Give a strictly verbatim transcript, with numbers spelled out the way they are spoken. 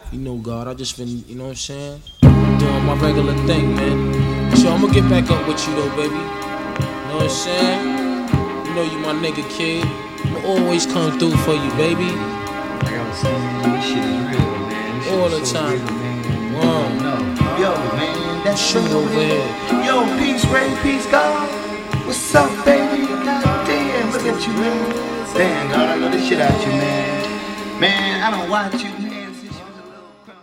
You know, God, I just been, you know what I'm saying? Doing my regular thing, man. So I'ma get back up with you though, baby. You know what I'm saying? You know you my nigga, kid. I'ma always come through for you, baby. Like I was saying, this shit is real, man. This All shit the is so time. real, man. Wow. No. Yo, man, that's Shoot over here. Yo, peace, Ray, peace, God. What's up, baby? God damn, look at you, man. Damn, God, I know this shit out you, man. Man, I don't watch you, man.